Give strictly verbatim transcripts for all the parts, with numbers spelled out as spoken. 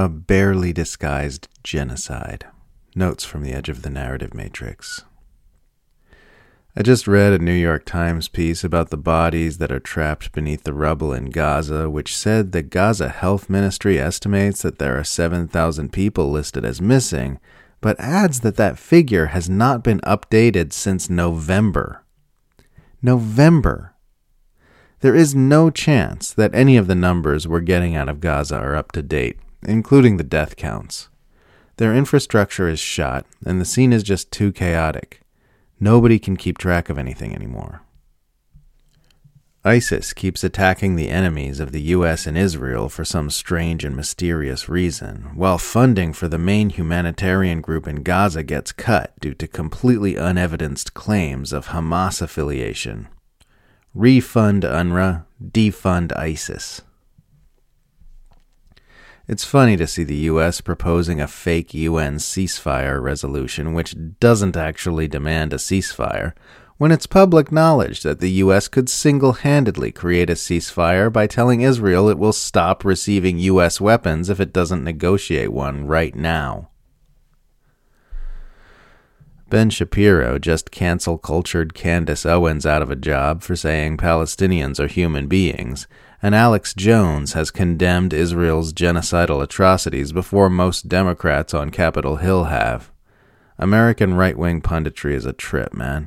A barely disguised genocide. Notes from the edge of the narrative matrix. I just read a New York Times piece about the bodies that are trapped beneath the rubble in Gaza, which said the Gaza Health Ministry estimates that there are seven thousand people listed as missing, but adds that that figure has not been updated since November. November! There is no chance that any of the numbers we're getting out of Gaza are up to date, including the death counts. Their infrastructure is shot, and the scene is just too chaotic. Nobody can keep track of anything anymore. ISIS keeps attacking the enemies of the U S and Israel for some strange and mysterious reason, while funding for the main humanitarian group in Gaza gets cut due to completely unevidenced claims of Hamas affiliation. Refund UNRWA, defund ISIS. It's funny to see the U S proposing a fake U N ceasefire resolution which doesn't actually demand a ceasefire, when it's public knowledge that the U S could single-handedly create a ceasefire by telling Israel it will stop receiving U S weapons if it doesn't negotiate one right now. Ben Shapiro just cancel-cultured Candace Owens out of a job for saying Palestinians are human beings, and Alex Jones has condemned Israel's genocidal atrocities before most Democrats on Capitol Hill have. American right-wing punditry is a trip, man.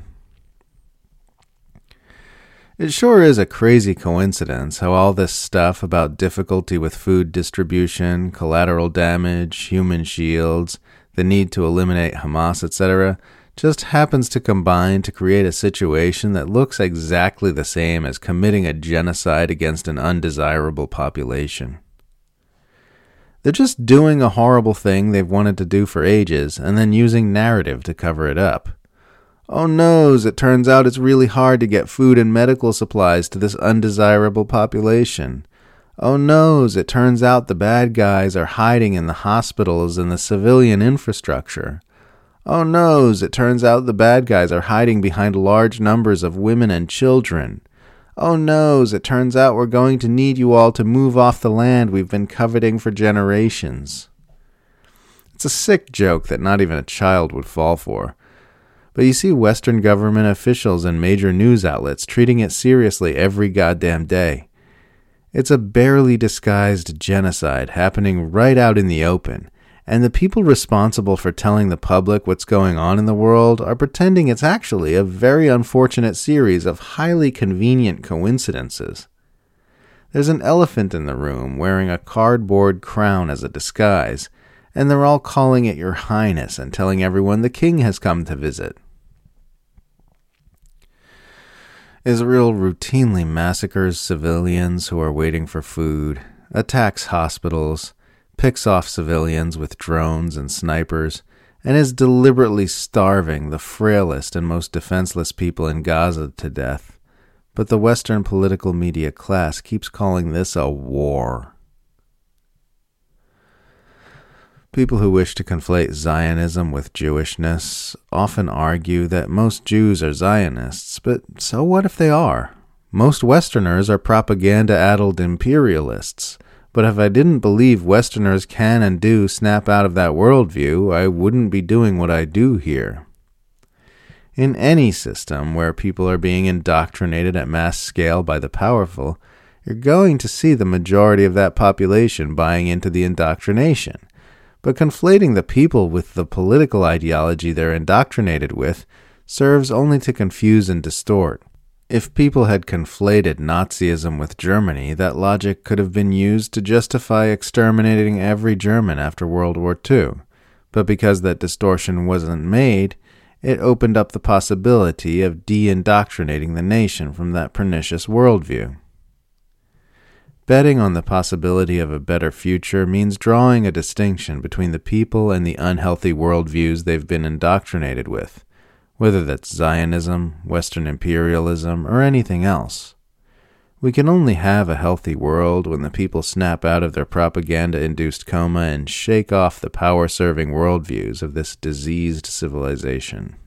It sure is a crazy coincidence how all this stuff about difficulty with food distribution, collateral damage, human shields, the need to eliminate Hamas, et cetera, just happens to combine to create a situation that looks exactly the same as committing a genocide against an undesirable population. They're just doing a horrible thing they've wanted to do for ages and then using narrative to cover it up. Oh noes, it turns out it's really hard to get food and medical supplies to this undesirable population. Oh noes, it turns out the bad guys are hiding in the hospitals and the civilian infrastructure. Oh noes, it turns out the bad guys are hiding behind large numbers of women and children. Oh noes, it turns out we're going to need you all to move off the land we've been coveting for generations. It's a sick joke that not even a child would fall for. But you see Western government officials and major news outlets treating it seriously every goddamn day. It's a barely disguised genocide happening right out in the open, and the people responsible for telling the public what's going on in the world are pretending it's actually a very unfortunate series of highly convenient coincidences. There's an elephant in the room wearing a cardboard crown as a disguise, and they're all calling it Your Highness and telling everyone the king has come to visit. Israel routinely massacres civilians who are waiting for food, attacks hospitals, picks off civilians with drones and snipers, and is deliberately starving the frailest and most defenseless people in Gaza to death. But the Western political media class keeps calling this a war. People who wish to conflate Zionism with Jewishness often argue that most Jews are Zionists, but so what if they are? Most Westerners are propaganda-addled imperialists, but if I didn't believe Westerners can and do snap out of that worldview, I wouldn't be doing what I do here. In any system where people are being indoctrinated at mass scale by the powerful, you're going to see the majority of that population buying into the indoctrination. But conflating the people with the political ideology they're indoctrinated with serves only to confuse and distort. If people had conflated Nazism with Germany, that logic could have been used to justify exterminating every German after World War Two. But because that distortion wasn't made, it opened up the possibility of de-indoctrinating the nation from that pernicious worldview. Betting on the possibility of a better future means drawing a distinction between the people and the unhealthy worldviews they've been indoctrinated with, whether that's Zionism, Western imperialism, or anything else. We can only have a healthy world when the people snap out of their propaganda-induced coma and shake off the power-serving worldviews of this diseased civilization.